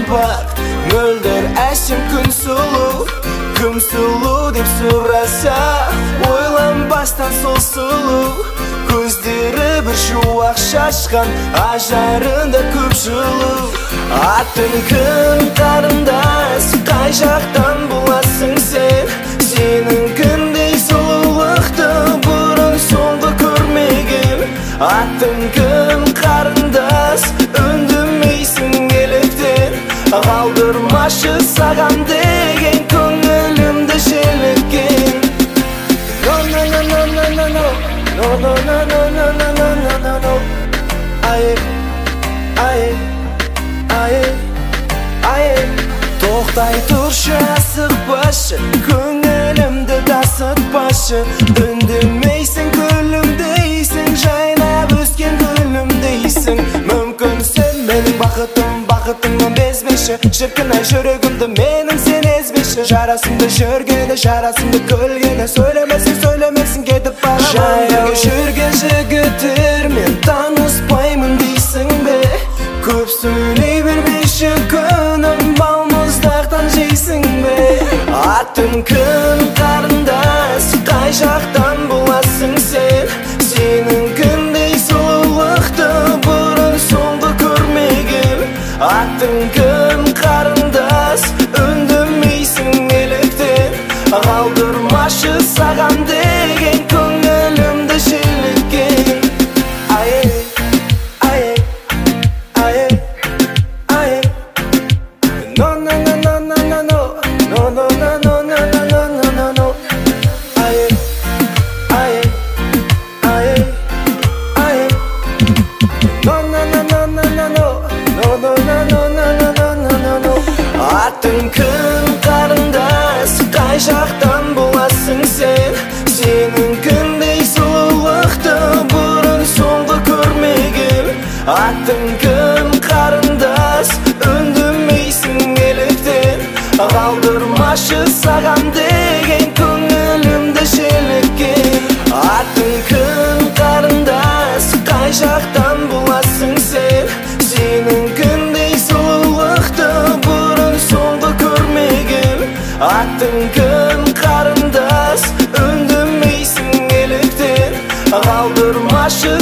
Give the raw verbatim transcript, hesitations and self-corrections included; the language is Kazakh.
bak, mölder әшім күн сұлу, кім сұлу деп сұраса, ойланбастан сол сұлу, көздері бір шуақ шашқан, ажарында көп жылу. Атын кім қарындас, қай жақтан боласың сен? Сенің кімдей сұлулықты бұрын соңғы көрмеген. Атын кім қарындас, үндемейсің неліктен? Қалдырмашы саған деген көңілімді желіккен. No no no no no no no no no no no no no no no no no. Ай ай ай ай. Тоқтай тұршы, асықпашы, көңілімді тасытпашы. Үндемейсің, күлімдейсің, жайнап өскен гүлімдейсің. Мүмкін сен менің бақытым, бақытыңнан безбеші. Шіркін-ай жүрегімді менің сен езбеші. Жарасымды жүргені, жарасымды күлгені, сөйлемесің, сөйлемесің кетіп барамын. Жаяу жүрген жігіттермен таныспаймын дейсің бе? Көп сөйлей бермеші, күнім балмұздақтан жейсің бе? Атын кім қарындас, қай жақтан боласың сен? Сенің кімдей сұлулықты бұрын соңғы көрмеген. Атын кім қарындас, үндемейсің неліктен? Қалдырмашы саған деген көңілімді желіккен. Ай ай ай ай. No no no no no no no no no no no no no no no no. Ай ай ай ай. No no no no no no no no no no no no no no no. Атын кім қарындас, қай жақтан боласың сен? Сенің кімдей сұлулықты бұрын соңғы көрмеген. Атын кім қарындас, үндемейсің неліктен? Қалдырмашы саған деген көңілімді желіккен. Атын кім қарындас, қай жақтан боласың сен? Сенің кімдей сұлулықты бұрын соңғы көрмеген. Атын кім қарындас, үндемейсің неліктен? Қалдырмашы